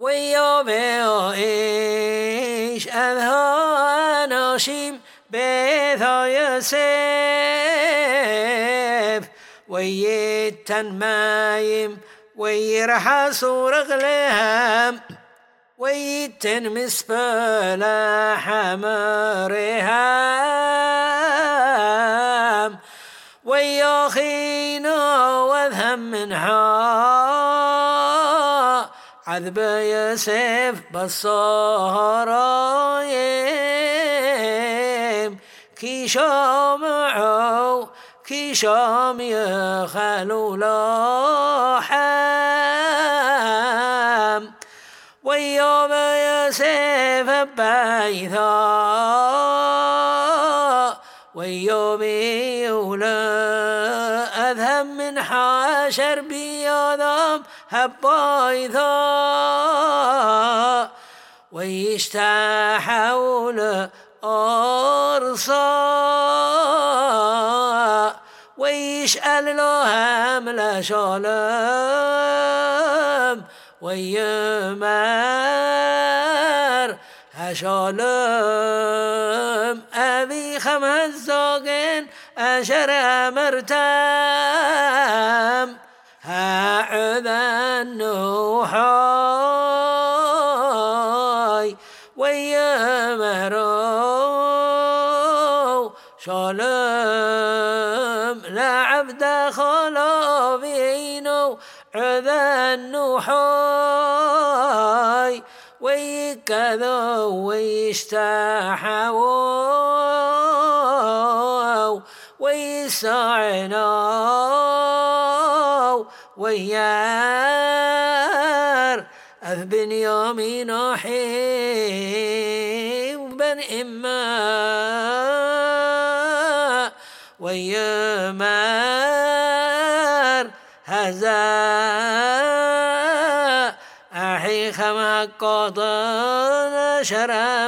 ויאמר איש אל האנשים בית יוסף וייתן מים וירחצו רגליהם ويتن مسبل حمرهم ويخينا وذهم منها عذب يوسف بالصهرايم كي شامعوا كي شام يخلوا لحم ويوم يوسف بيثا ويوم يولى أذهب من حاشر بياضم هبايثا ويشتحول أرصا ويشأل لهم لشالم ويمر هشالم أبي خمس زوجين أشر مرتم هعذا النوحاي ويمرو شالم لعبد خلافينو عذا النوحاي ويكذو ويشتحوا ويسعنوا ويار أذبن يومين حيب بن إما ويمار هذا أحي خما قطن شرى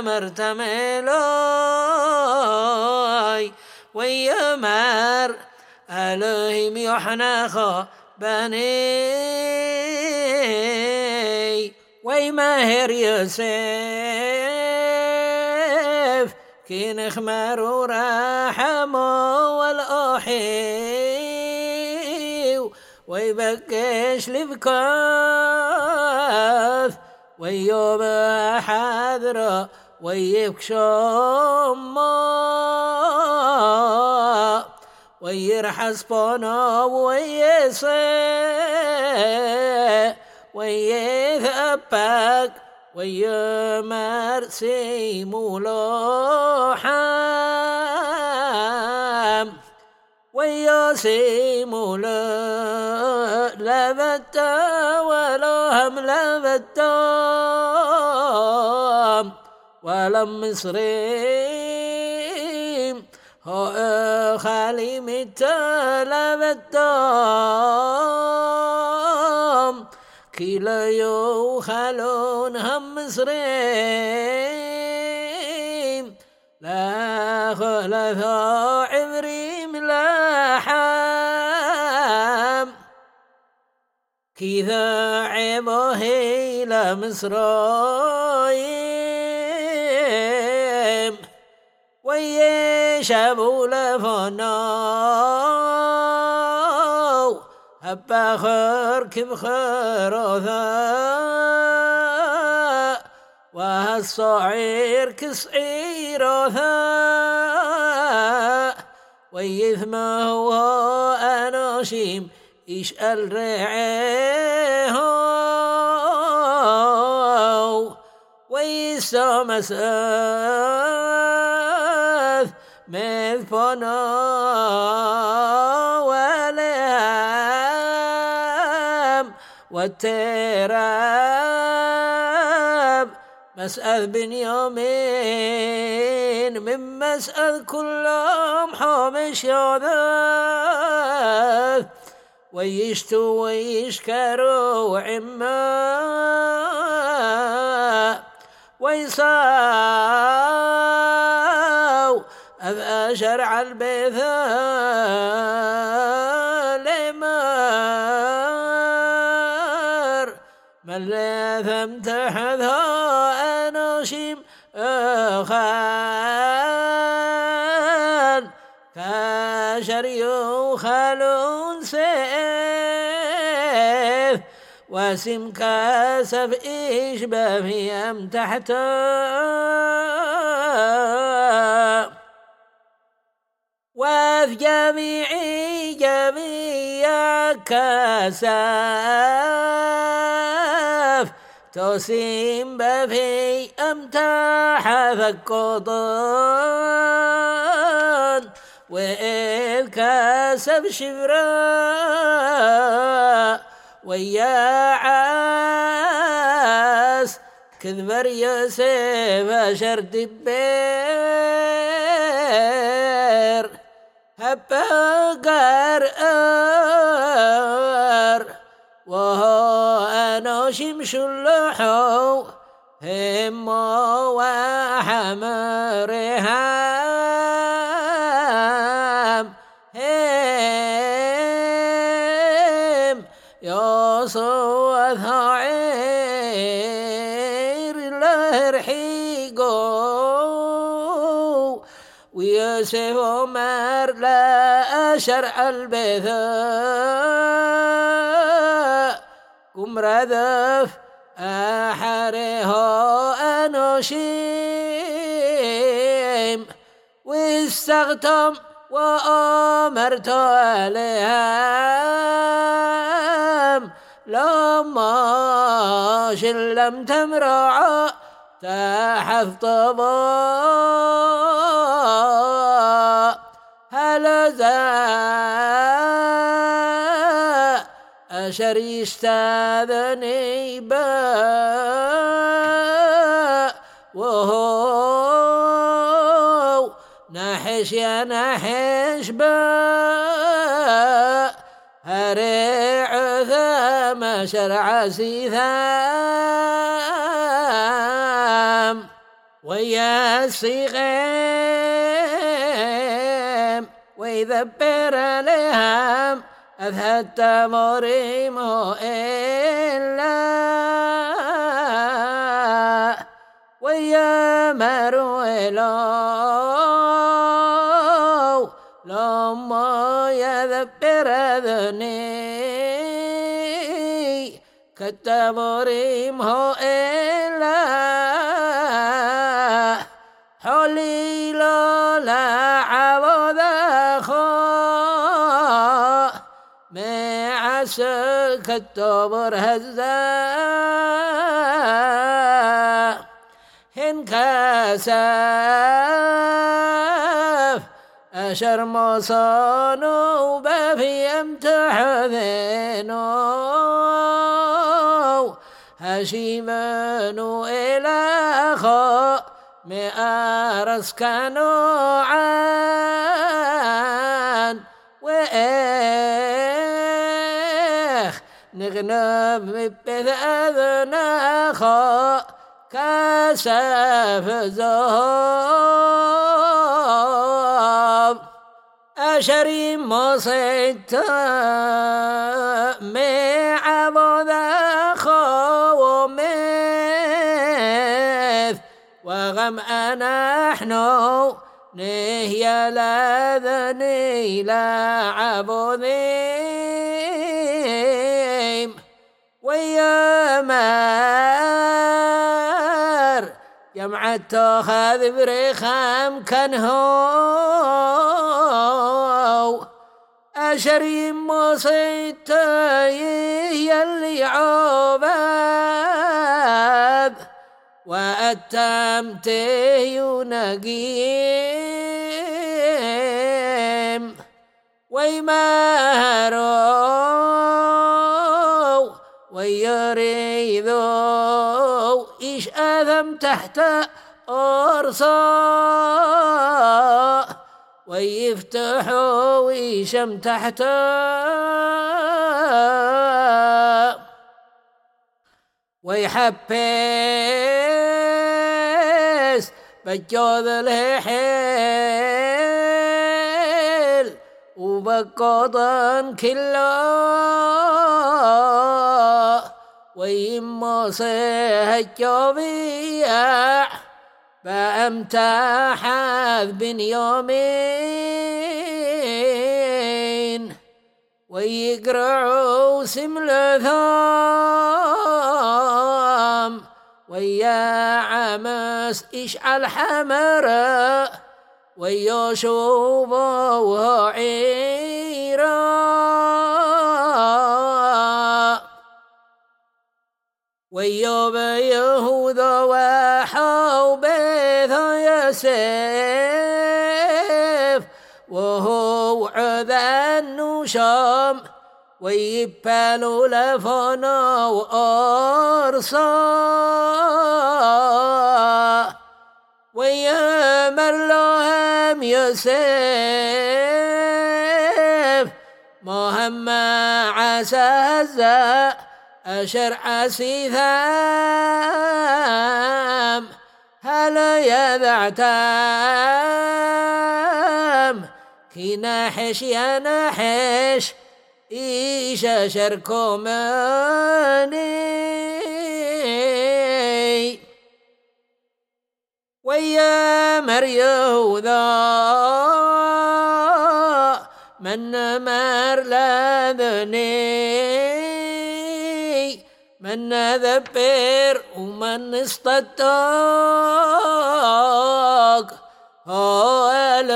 مرتملوي ويمار ألهم يحنخ بني ويماهر يوسف كي نخمر رحمه والأحي ويبكش لبكاث ويوم حذرة ويبكشم ويرحس بنا ويسي ويثبك ويمرسي ملوحام وياسيم لبتا ولهم لبتا ولم مصريم هو خالي متا لبتا كلا يوخلون هم مصريم لا خلف عمري ملاحام كذا عبه إلى مصرايم ويشبوا لفناو هبا خير كم خيروثا وهالصعير كصعيروثا ويثمه وأناشيم يشأل رعيه ويستمسث مذفنا ولهم والتراب مسأل بنيامين من مسأل كلهم حامش ياذث ويشتوا ويشكروا عما ويصاو أذى شرع البيثا لمار ملاثا امتحذها أناشم أخال كاشر يخلون سيف واسم كاسف إشبه في امتحته وفي جميع كاسف توسيم بفي امتح فقطن والكاسف شفراء ويا عاس كذبر يوسف شرد البير هبا قرار وهو أنا شمش اللحو هم وحمرهم هم يصوث عير الهرحيقو ويوسف عمر لا شرع البثاء قم ردف أحره أنوشيم واستغتم وأمرت عليهم لما شلم تمرع تحت طباء هلذا أشر يستاذني باء وهو نحش يا نحش باء هريع ثم شرع سيثام ويا صيغام ويذبر لهم أذهبت مريم إلا ويا مرويلو لما يذبر ذني كتمريم إلا حولي لا عوض خا مع سكتبر هزا انكسف أشر مصانو بفي امتحذنو هشيمانو إلى خا مأرس كانوا عن وإخ نغنم بذأذنا خا كسف زهاب أشري مصيت مع بذا خا ومث وغم نحن نهي لذني لعبذيم ويا مار جمعت تاخذ برخام كنهو أشري مصيت يلي عباد وأتمت ينقيم ويمهروا ويريذوا إيش أذم تحت أرصا ويفتحوا ويشم تحت ويحبس بجوذ الحيل وبقضن كله ويما صيهجوبيع بأمتحذ بن يومين ويقرعوا سملثام ويا عمس إشعل حمراء ويشوبوا عيرا ويوب يهوذا وحوبيث يسيف وهو عذن شام ويبالوا لفنا وأرصا ويامر لهم يسيف مهم عسى أشر عسيثام هل يذعتام كي ناحش يا ناحش إيش شركماني ويا مريوذا من مر لذني من ذبر ومن استطاق هو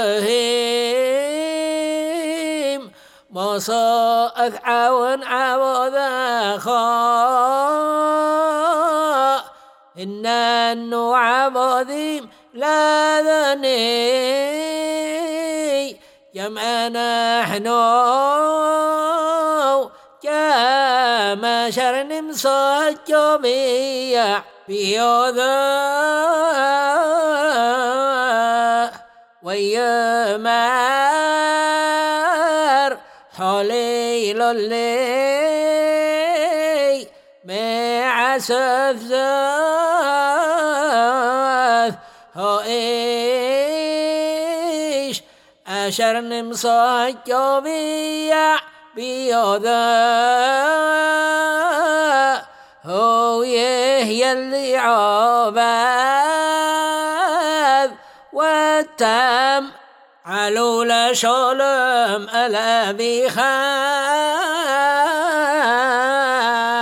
الهيم ما صاث عون عوذا خاء إن النوع عظيم لا ذني جمع نحن كما شرن مصجو بيع بيوذا ويمار حولي للي مع سفزاث هو إيش أشرن مصجو بيع بيوذا هو يهي اللي عباد والتام علول شلم الذي خان